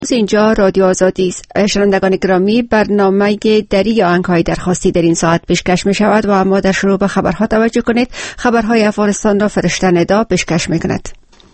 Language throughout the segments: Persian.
اینجا رادیو آزادی است. شنوندگان گرامی، برنامه دری آهنگ‌های درخواستی در این ساعت پیشکش می شود و اما در شروع به خبرها توجه کنید. خبرهای افغانستان را فرشته ندا پیشکش می کند.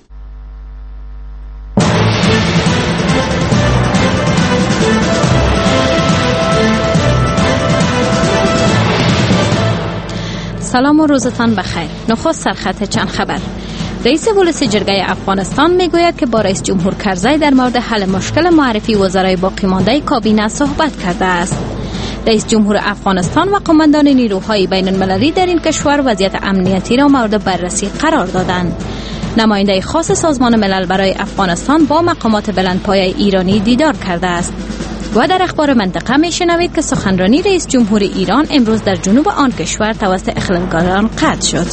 سلام و روزتان بخیر. نخست سرخط چند خبر. رئیس ولسی جرگه افغانستان میگوید که با رئیس جمهور کرزی در مورد حل مشکل معرفی وزرای باقی مانده کابینه صحبت کرده است. رئیس جمهور افغانستان و قماندان نیروهای بین المللی در این کشور وضعیت امنیتی را مورد بررسی قرار دادند. نماینده خاص سازمان ملل برای افغانستان با مقامات بلندپایه ایرانی دیدار کرده است. و در اخبار منطقه میشنوید که سخنرانی رئیس جمهور ایران امروز در جنوب آن کشور توسط اخلالگران قطع شد.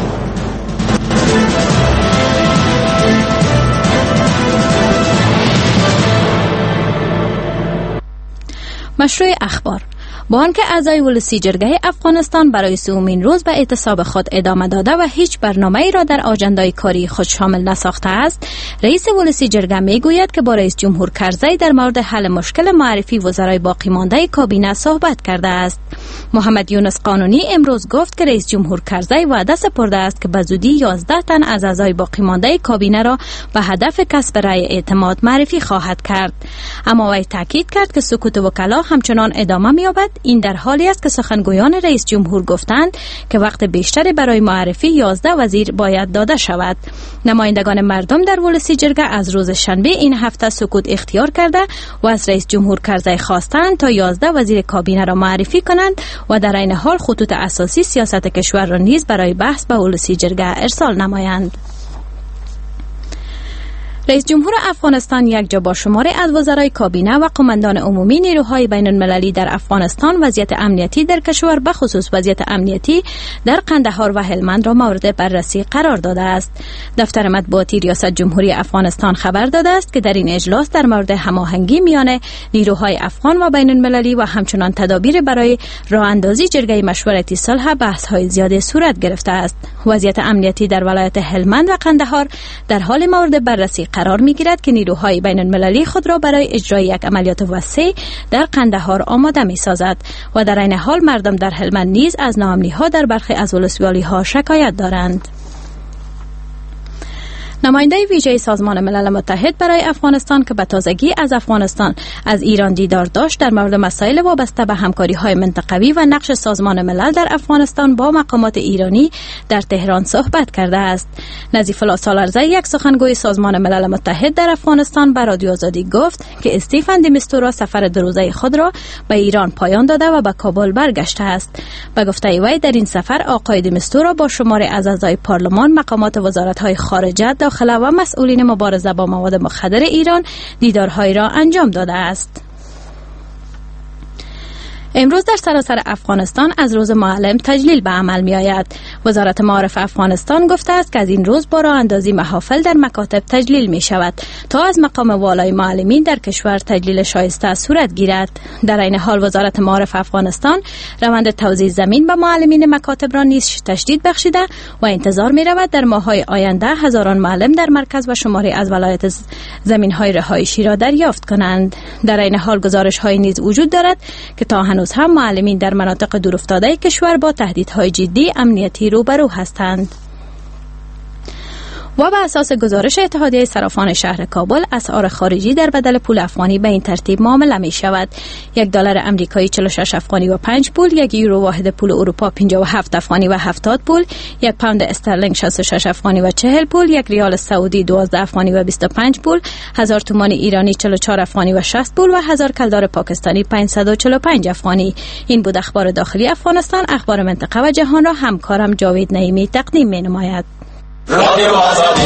مشروع اخبار. با آنکه اعضای ولسی جرگه افغانستان برای سومین روز به اعتصاب خود ادامه داده و هیچ برنامه‌ای را در آجندای کاری خود شامل نساخته است، رئیس ولسی جرگه میگوید که با رئیس جمهور کرزی در مورد حل مشکل معرفی وزرای باقی مانده کابینه صحبت کرده است. محمد یونس قانونی امروز گفت که رئیس جمهور کرزی وعده سپرده است که به زودی 11 تن از اعضای باقی مانده کابینه را به هدف کسب رأی اعتماد معرفی خواهد کرد. اما وی تاکید کرد که سکوت وکلا همچنان ادامه می‌یابد. این در حالی است که سخنگویان رئیس جمهور گفتند که وقت بیشتری برای معرفی 11 وزیر باید داده شود. نمایندگان مردم در ولسی جرگه از روز شنبه این هفته سکوت اختیار کرده و از رئیس جمهور کرزی خواستند تا 11 وزیر کابینه را معرفی کنند و در این حال خطوط اساسی سیاست کشور را نیز برای بحث به ولسی جرگه ارسال نمایند. رئیس جمهور افغانستان یک جا با شماری از وزرای کابینه و قماندان عمومی نیروهای بین المللی در افغانستان وضعیت امنیتی در کشور به خصوص وضعیت امنیتی در قندهار و هلمند را مورد بررسی قرار داده است. دفتر مطبوعاتی ریاست جمهوری افغانستان خبر داده است که در این اجلاس در مورد هماهنگی میان نیروهای افغان و بین المللی و همچنان تدابیر برای راه اندازی جرگه مشورتی صلح بحث‌های زیاده صورت گرفته است. وضعیت امنیتی در ولایت هلمند و قندهار در حال مورد بررسی قرار می‌گیرد که نیروهای بین المللی خود را برای اجرای یک عملیات وسیع در قندهار آماده می‌سازد و در این حال مردم در هلمند نیز از ناامنی‌ها در برخی از ولسوالی‌ها شکایت دارند. نماینده ویژه سازمان ملل متحد برای افغانستان که به تازگی از افغانستان از ایران دیدار داشت در مورد مسائل وابسته به همکاری‌های منطقوی و نقش سازمان ملل در افغانستان با مقامات ایرانی در تهران صحبت کرده است. نظیف الله سالارزی، یک سخنگوی سازمان ملل متحد در افغانستان، به رادیو آزادی گفت که استیفن دی میستورا سفر 2 روزه خود را به ایران پایان داده و به کابل برگشته است. به گفته وی در این سفر آقای دی میستورا با شماری از اعضای پارلمان، مقامات وزارت‌های خارجه و مسئولین مبارزه با مواد مخدر ایران دیدارهایی را انجام داده است. امروز در سراسر افغانستان از روز معلم تجلیل به عمل می آید. وزارت معارف افغانستان گفته است که از این روز با راه اندازی محافل در مکاتب تجلیل می شود تا از مقام والای معلمین در کشور تجلیل شایسته صورت گیرد. در این حال وزارت معارف افغانستان روند توزیع زمین به معلمین مکاتب را نیز تشدید بخشیده و انتظار می رود در ماه‌های آینده هزاران معلم در مرکز و شماری از ولایت زمین‌های رهایشی را دریافت کنند. در این حال گزارش‌های نیز وجود دارد که تا هنوز هم معلمین در مناطق دورافتاده کشور با تهدیدهای جدی امنیتی روبرو هستند. و به اساس گزارش اتحادیه صرافان شهر کابل، اسعار خارجی در بدل پول افغانی به این ترتیب معامله می شود: $1 امریکایی 46 افغانی و 5 پول، 1 یورو واحد پول اروپا 57 افغانی و 70 پول، 1 پوند استرلینگ 66 افغانی و 40 پول، 1 ریال سعودی 12 افغانی و 25 پول، 1000 تومان ایرانی 44 افغانی و 60 پول و 1000 کلدار پاکستانی 545 افغانی. این بود اخبار داخلی افغانستان. اخبار منطقه و جهان را همکارم جاوید نعیمی تقدیم می نماید. رادیو آزادی.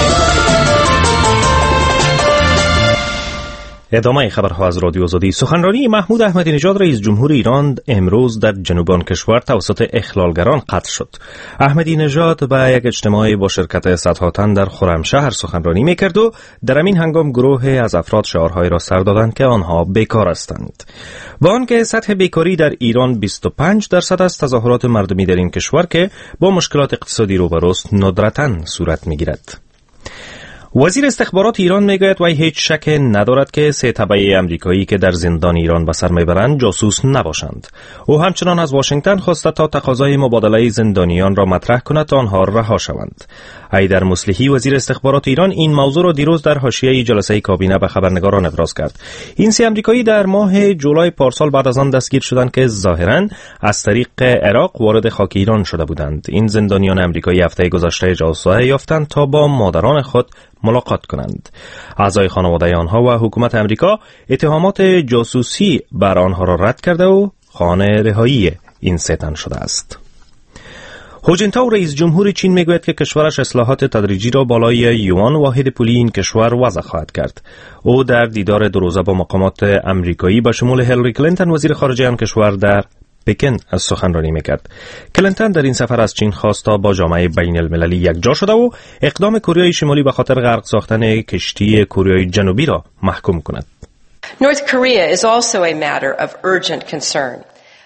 ادامه خبرها از رادیو آزادی. سخنرانی محمود احمدی نژاد رئیس جمهور ایران امروز در جنوب آن کشور توسط اخلالگران قطع شد. احمدی نژاد به یک اجتماعی با شرکت صدها تن در خرمشهر سخنرانی میکرد و در این هنگام گروه از افراد شعارهایی را سر دادند که آنها بیکار هستند. با آنکه سطح بیکاری در ایران 25% است، تظاهرات مردمی در این کشور که با مشکلات اقتصادی روبروست ندرتاً صورت میگیرد. وزیر استخبارات ایران میگوید وی هیچ شک ندارد که 3 تبع امریکایی که در زندان ایران به سر میبرند جاسوس نباشند. او همچنان از واشنگتن خواسته تا تقاضای مبادله زندانیان را مطرح کند تا آنها رها شوند. حیدر مصلحی وزیر استخبارات ایران این موضوع را دیروز در حاشیه جلسه کابینه به خبرنگاران ابراز کرد. این 3 امریکایی در ماه جولای پارسال بعد از آن دستگیر شدند که ظاهراً از طریق عراق وارد خاک ایران شده بودند. این زندانیان امریکایی هفته گذشته اجازه یافتند تا با مادران خود ملاقات کنند. اعضای خانواده آنها و حکومت امریکا اتهامات جاسوسی بر آنها را رد کرده و خواهان رهایی این 3 تن شده است. هو جنتاو رئیس جمهور چین میگوید که کشورش اصلاحات تدریجی را بالای یوان واحد پولی این کشور وضع خواهد کرد. او در دیدار 2 روزه با مقامات امریکایی به شمول هیلاری کلینتون وزیر خارجه آن کشور در پکن از سخنرانی میکرد. کلینتون در این سفر از چین خواست تا با جامعه بین المللی یکجا شده و اقدام کره شمالی به خاطر غرق ساختن کشتی کره جنوبی را محکوم کند. North Korea is also a matter of urgent concern.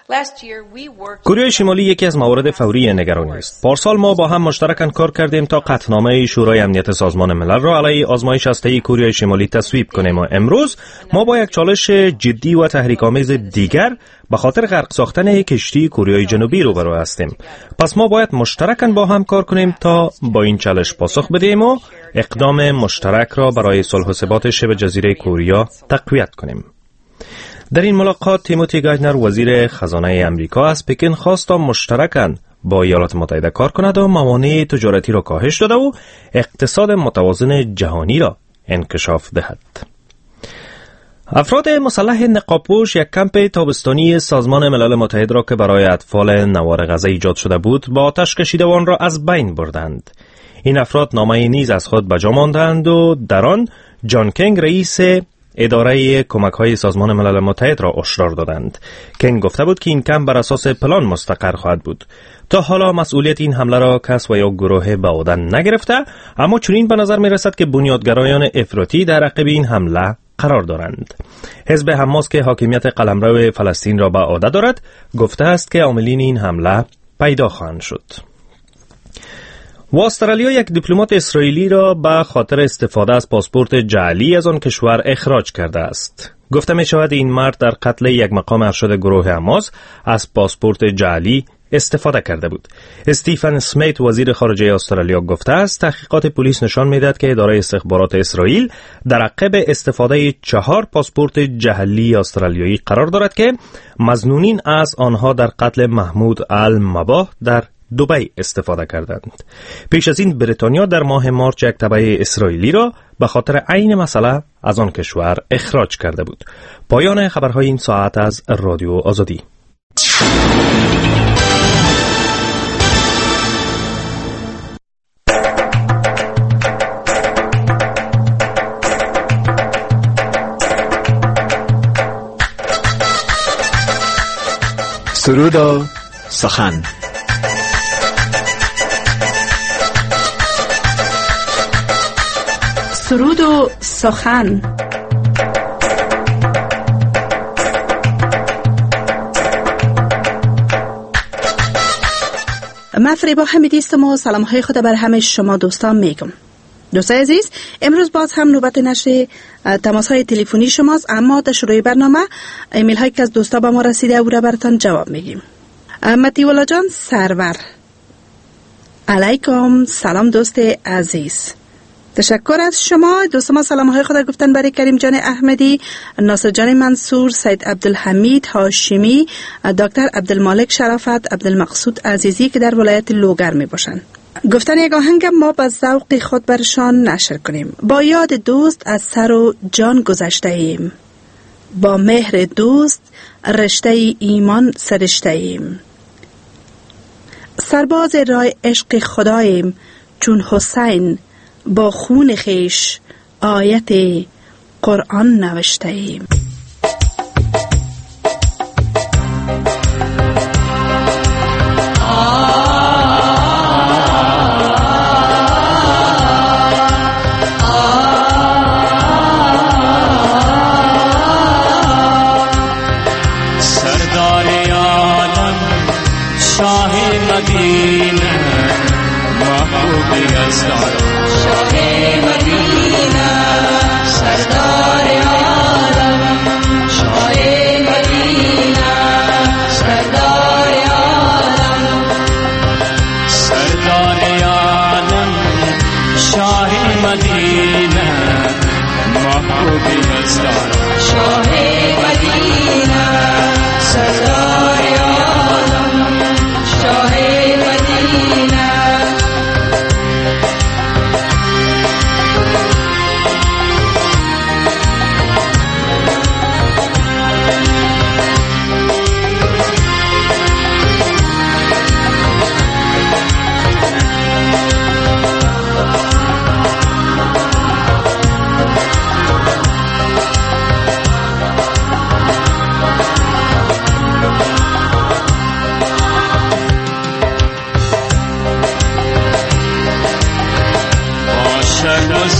کره شمالی یکی از موارد فوری نگرانی است. پارسال ما با هم مشترکاً کار کردیم تا قطعنامه شورای امنیت سازمان ملل را علیه آزمایش هسته‌ای کره شمالی تصویب کنیم و امروز ما با یک چالش جدی و تحریک‌آمیز دیگر به خاطر غرق ساختن کشتی کره جنوبی روبرو هستیم. پس ما باید مشترکاً با هم کار کنیم تا با این چالش پاسخ بدهیم و اقدام مشترک را برای صلح و ثبات شبه جزیره کره تقویت کنیم. در این ملاقات تیموتی گایتنر وزیر خزانه امریکا از پکن خواست تا مشترکاً با ایالات متحده کار کند و موانع تجارتی را کاهش داده و اقتصاد متوازن جهانی را انکشاف دهد. افراد مسلح نقابپوش یک کمپ تابستانی سازمان ملل متحد را که برای اطفال نوار غزه ایجاد شده بود با آتش کشیده و آن را از بین بردند. این افراد نامه نیز از خود بجا ماندند و در آن جان کنگ رئیس اداره کمک‌های سازمان ملل متحد را هشدار دادند. کنگ گفته بود که این کمپ بر اساس پلان مستقر خواهد بود. تا حالا مسئولیت این حمله را کس و یا گروه به عهده نگرفته، اما چنین به نظر می‌رسد که بنیادگرایان افراطی در عقب این حمله قرار دارند. حزب حماس که حاکمیت قلمرو فلسطین را به عهده دارد، گفته است که عاملین این حمله پیدا خواهند شد. و استرالیا یک دیپلمات اسرائیلی را به خاطر استفاده از پاسپورت جعلی از آن کشور اخراج کرده است. گفته می شود این مرد در قتل یک مقام ارشد گروه حماس از پاسپورت جعلی استفاده کرده بود. استیفن سمیت وزیر خارجه استرالیا گفته است تحقیقات پلیس نشان می‌دهد که اداره استخبارات اسرائیل در عقب استفاده 4 پاسپورت جعلی استرالیایی قرار دارد که مظنونین از آنها در قتل محمود المباح در دبی استفاده کردند. پیش از این بریتانیا در ماه مارچ یک تبع اسرائیلی را به خاطر عین مسئله از آن کشور اخراج کرده بود. پایان خبرهای این ساعت از رادیو آزادی. سرود و سخن. سرود و سخن. من فریبا حمیدی هستم و سلام های خود بر همه شما دوستان میگم. دوستان عزیز، امروز باز هم نوبت نشر تماس های تلفنی شماست، اما در شروع برنامه ایمیل هایی که از دوستا به ما رسیده او را براتان جواب میگیم. متیولا جان سرور: علیکم سلام دوست عزیز، تشکر از شما. دوست ما سلام های خود گفتن برای کریم جان احمدی، ناصر جان منصور، سید عبدالحمید هاشمی، دکتر عبدالمالک شرافت، عبدالمقصود عزیزی که در ولایت لوگر می باشند. گفتن یک آهنگ ما به ذوق خود برشان نشر کنیم. با یاد دوست از سر و جان گذشته ایم، با مهر دوست رشته ایمان سرشته ایم، سرباز رای عشق خداییم چون حسین، با خون خیش آیت قرآن نوشته ایم. سردار عالم شاه مدینه محبوب ازدار شاه مدینه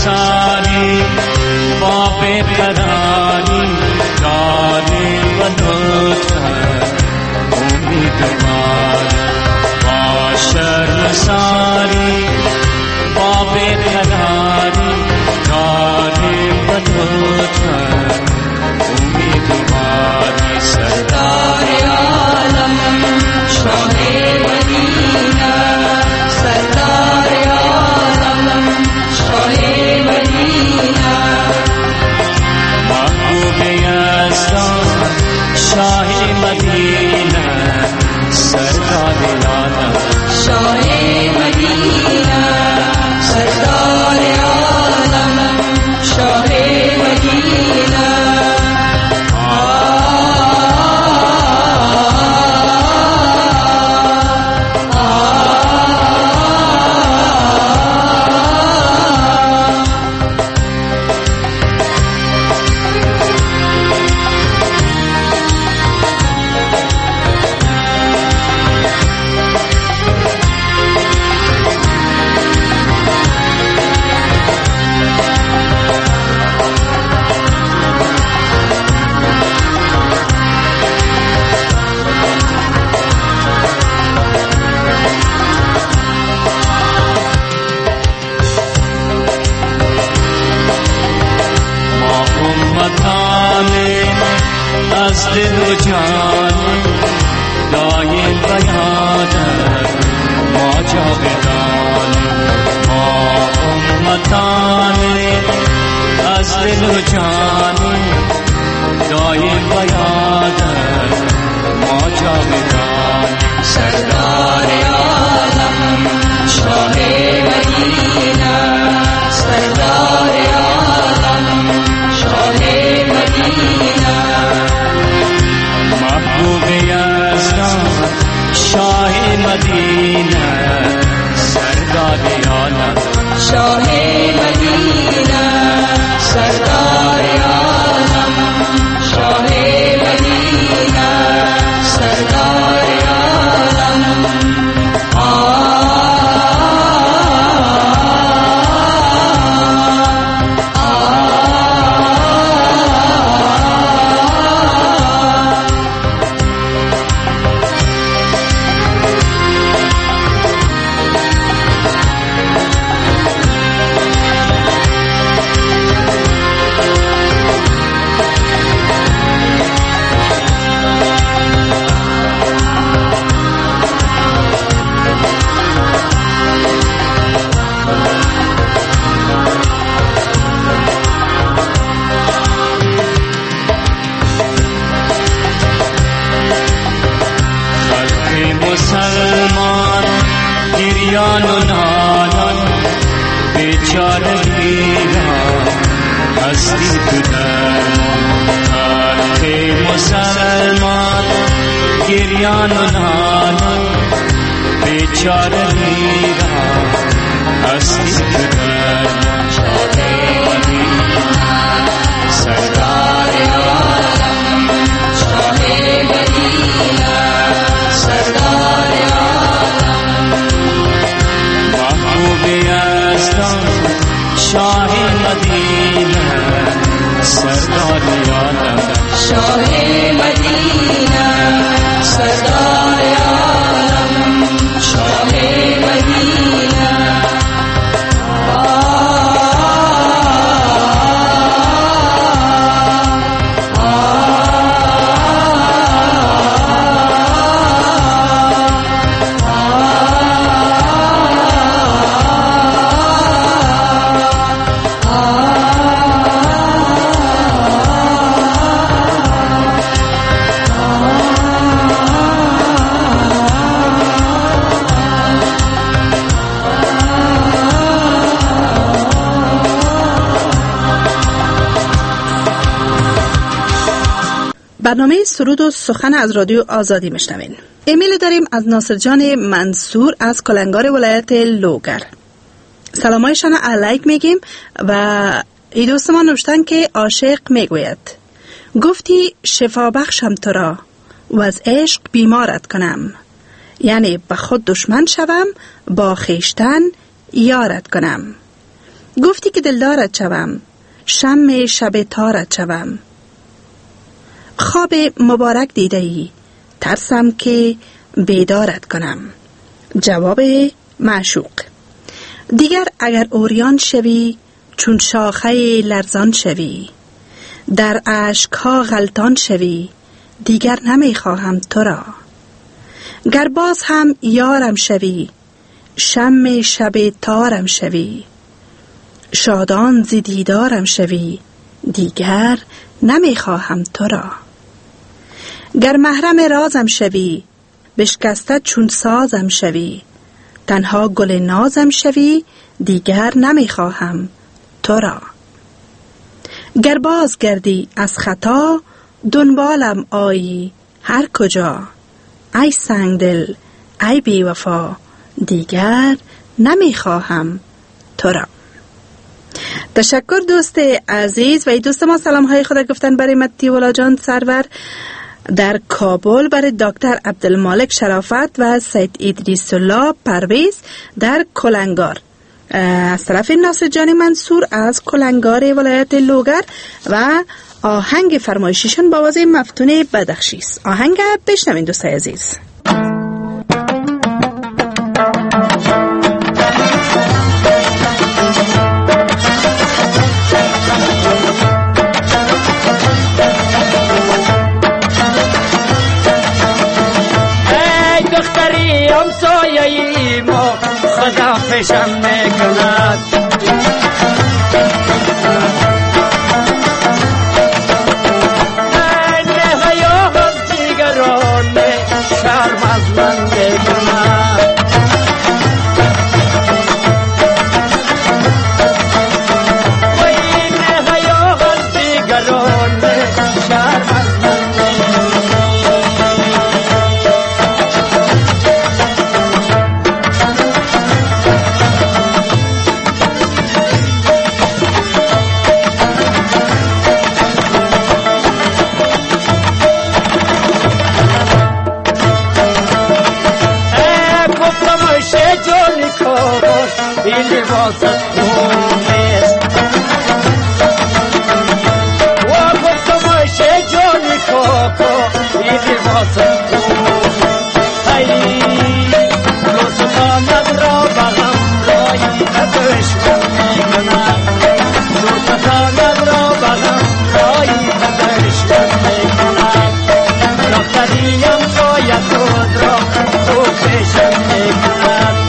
نثاری با بیقراری داری و لطفت امیدوار با شرمساری با بیقراری داری و لطفت امیدواری سردار عالم شاه مدینه سردار عالم شاه مدینه محبوب یزدان شاه مدینه سردار عالم شاه مدینه سردار عالم شاه مدینه از دل و جان دایم بیادت ما جاودان ما امتان از دل و جان دایم بیادت ما جاودان سردار عالم شاه مدینه سردار عالم شاه مدینه محبوب یزدان شاه مدینه سردار عالم شاه مدینه سردار عالم شاه مدینه سردار عالم مسلمان گریان و نالان بیچارگی را هستی تو درمان خلق مسلمان گریان و نالان بیچارگی را هستی تو درمان شاه مدینه سردار عالم شاه مدینه سردار عالم محبوب یزدان شاه مدینه سردار عالم شاه مدینه سردار عالم شاه مدینه برنامه سرود و سخن از رادیو آزادی میشنوین. ایمیل داریم از ناصر جان منصور از کلنگار ولایت لوگر. سلامایشان علیک میگیم و ای دوست ما نوشتن که عاشق میگوید گفتی شفا بخشم تو را و از عشق بیمارت کنم، یعنی به خود دشمن شوم با خیشتن یارت کنم. گفتی که دلدارت شوم، شم شب تارت شوم. خواب مبارک دیده ای، ترسم که بیدارت کنم. جواب معشوق: دیگر اگر اوریان شوی، چون شاخه لرزان شوی، در اشکها غلطان شوی، دیگر نمی خواهم تو را. گر باز هم یارم شوی، شم شب تارم شوی، شادان ز دیدارم شوی، دیگر نمی خواهم تو را. گر محرم رازم شوی، بشکسته چون سازم شوی، تنها گل نازم شوی، دیگر نمی خواهم تو را. گر باز گردی از خطا، دنبالم آیی هر کجا، ای سنگدل ای بی وفا، دیگر نمی خواهم تو را. تشکر دوست عزیز. و ای دوست ما سلام های خدا گفتن برای متی ولا جان سرور در کابل، برای دکتر عبدالمالک شرافت و سید ادریس الله پرویز در کلنگار، از طرف ناصر جان منصور از کلنگار ولایت لوگر و آهنگ فرمایشیشون با آواز مفتون بدخشی است. آهنگ بشنوین دوست عزیز. همسایه‌ای ما خدا فشم میکند، نه حیا از دیگران شرم از من میکند. وای نه حیا از دیگران شرم از من این لباست خونست و گفتم آشه جانی کاکا، این لباست خونست. ای دوستانت را بغم رایی دشمن میکنند، دوستانت را بغم رایی دشمن میکنند. دختریم شاید خود را تو پیشم میکنند،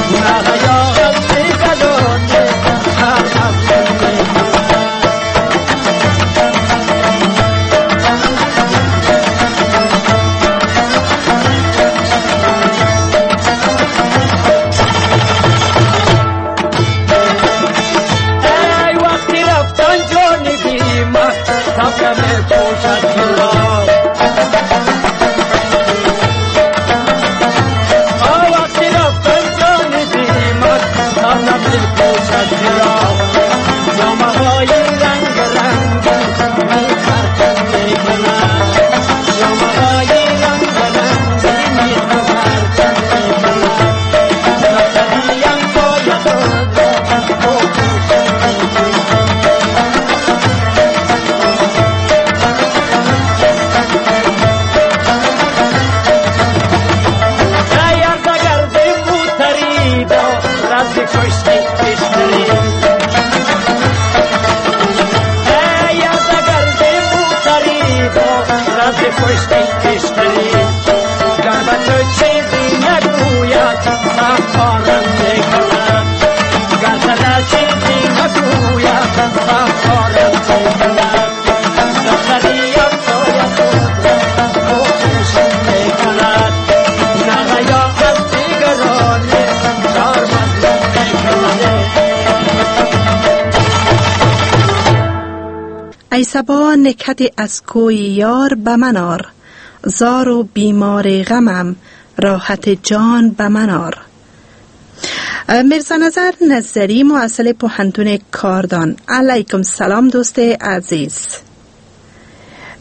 ای صبا نکهت از کوی یار به من آر، زار و بیمار غمم راحت جان به من آر. مرزا نظر نظری، مؤسس پوهنتون کاردان. علیکم سلام دوست عزیز.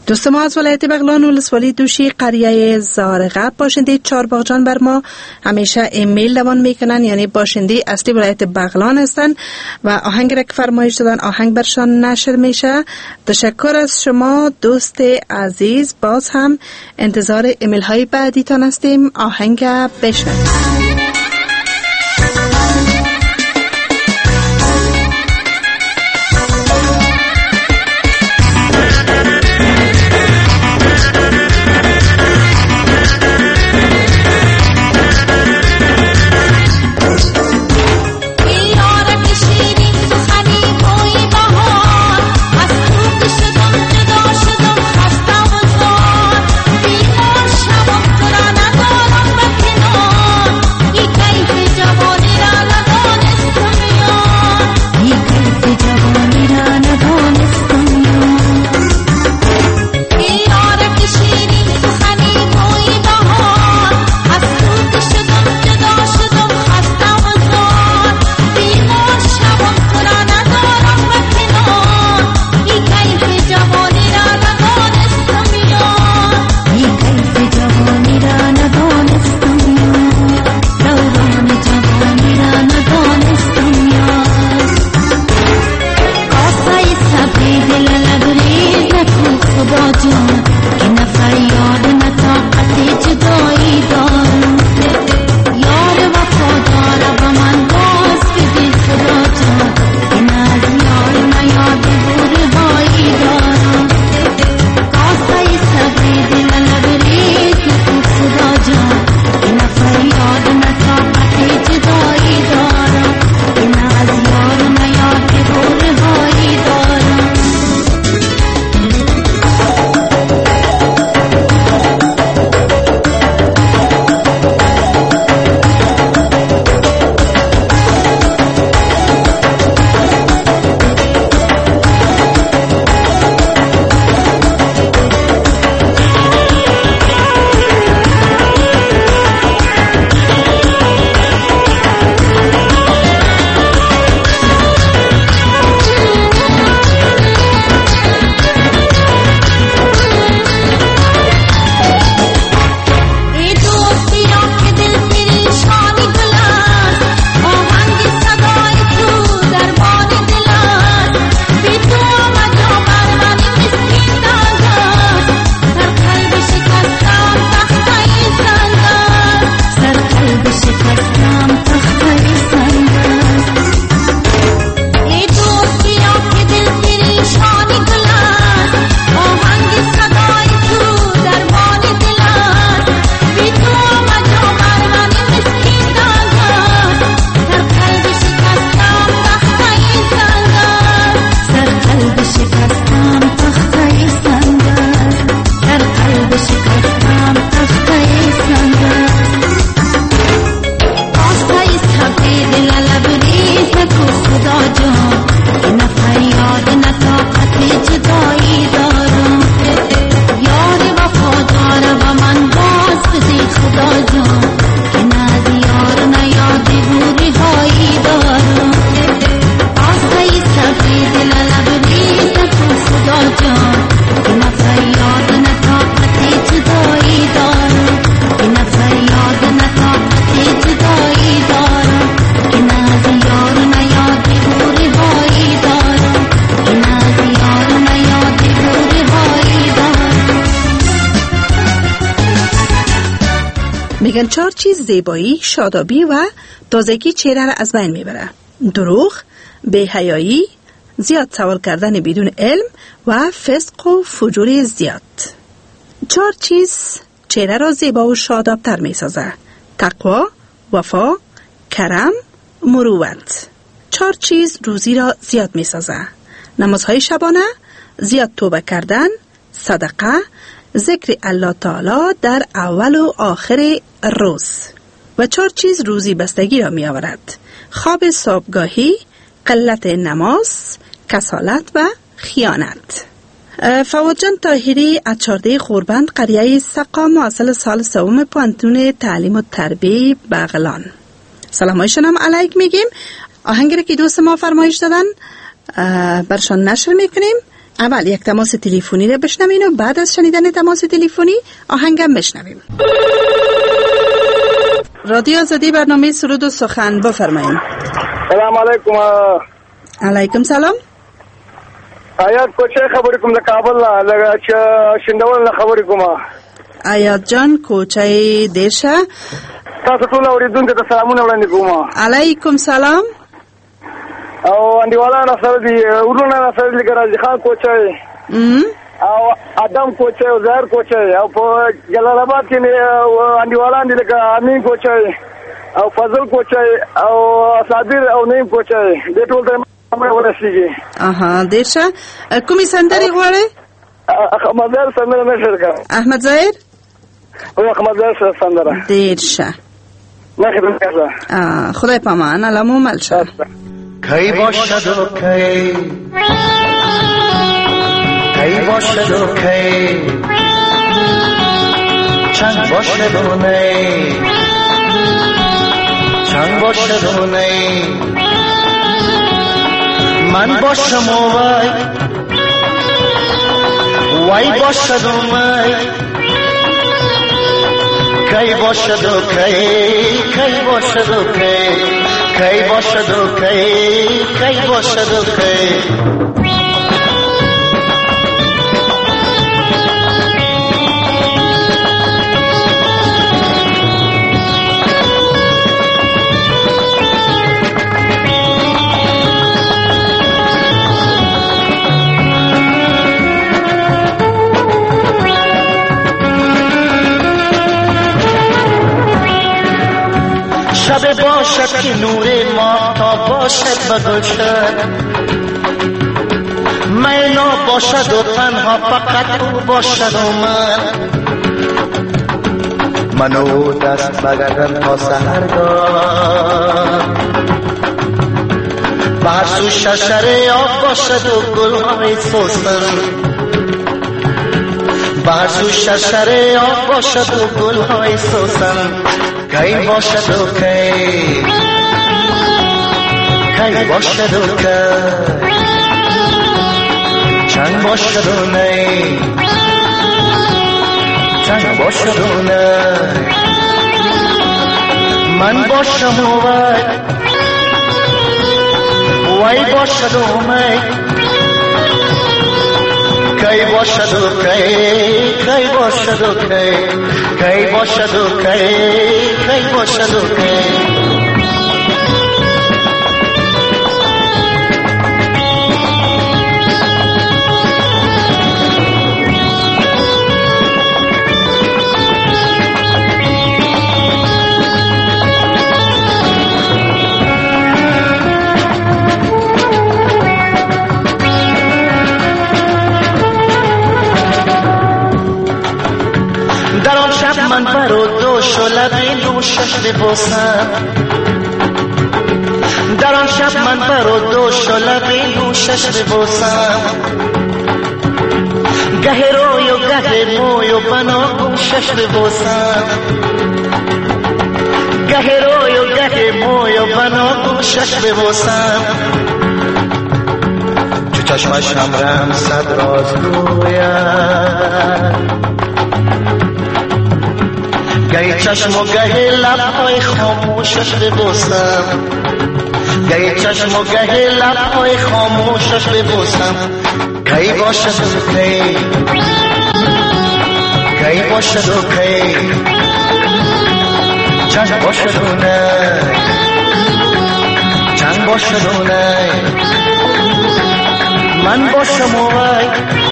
دوست ما از ولایت بغلان ولسوالی دوشی قریه زارقه باشنده چارباغجان بر ما همیشه ایمیل دوان میکنن، یعنی باشنده اصلی ولایت بغلان هستن و آهنگ را که فرمایش دادن آهنگ برشان نشر میشه. تشکر از شما دوست عزیز، باز هم انتظار ایمیل های بعدی تان هستیم. آهنگ بشنوید. میگن 4 چیز زیبایی، شادابی و تازگی چهره را از بین میبره: دروغ، بی‌حیایی، زیاد سوال کردن بدون علم و فسق و فجور زیاد. 4 چیز چهره را زیبا و شادابتر میسازه: تقوا، وفا، کرم، مروت. 4 چیز روزی را زیاد میسازه: نمازهای شبانه، زیاد توبه کردن، صدقه، ذکر الله تعالی در اول و آخر روز. و 4 چیز روزی بستگی را می آورد: خواب صبحگاهی، قلت نماز، کسالت و خیانت. فواد جان طاهری از 14 خوربند، قریه سقا، محصل سال 3 پانتون تعلیم و تربیه بغلان. سلامایشان هم علیک میگیم. آهنگی که دوست ما فرمایش دادن برشان نشر میکنیم. اول یک تماس تلفنی را بشنویم و بعد از شنیدن تماس تلفنی آهنگم بشنویم. رادیو آزادی برنامه سرود و سخن بفرمایید. سلام علیکم. علیکم سلام. آیات کوچه خبری کوم د کابل لا شندول خبری کوم. آیات جان کوچه دیشه. تاسو ټول اوریدونکو ته سلامونه وړاندې کوم. علیکم سلام. او انډیوالا نصر دی ورونه نصر دی ګراځي خان کوچه او ادم کوچه او زهر کوچه او په جلال آباد کې انډیوالا دی لکه امین کوچه او فضل کوچه او صابر او نیم کوچه د ټول ته مې ورسیږي. اها دیشه کومي سندري غواړي؟ احمد زاهر سندره نشر کا. احمد زاهر او احمد زاهر سندره دیشه نه خبره. خدای پامان علامو ملشه. کی باشد و کی باشد و کی چند باشد و نی چند باشد و نی من باشم و وای باشد و می کی باشد و کی باشد و کی باشد و کی باشد و کی شب باشد که نور ماهتاب باشد و گلشن مینا باشد و تنها فقط او باشد و من او دست بگردم تا سحرگاه بر سو ششره آب باشد و گلهای سوسن بر سو ششره آب باشد و گلهای سوسن کی باشد و کی باشد و کی چند باشد و نی چند باشد و نی من باشم و وای باشد و می کی باشد و کی باشد و کی باشد و کی باشد و کی من برو دوش و لبی نوشش ببوسم در آن شب من برو دوش و لبی نوشش ببوسم گه روی و گه موی و بنا گوشش ببوسم گه روی و گه موی و بنا گوشش ببوسم چو چشمش همرم صد راز گوید گهی چشم و گهی لبهای خاموشش ببوسم گهی چشم و گهی لبهای خاموشش ببوسم کی باشد و کی باشد و کی چند باشد و نه چند باشد و نه من باشم و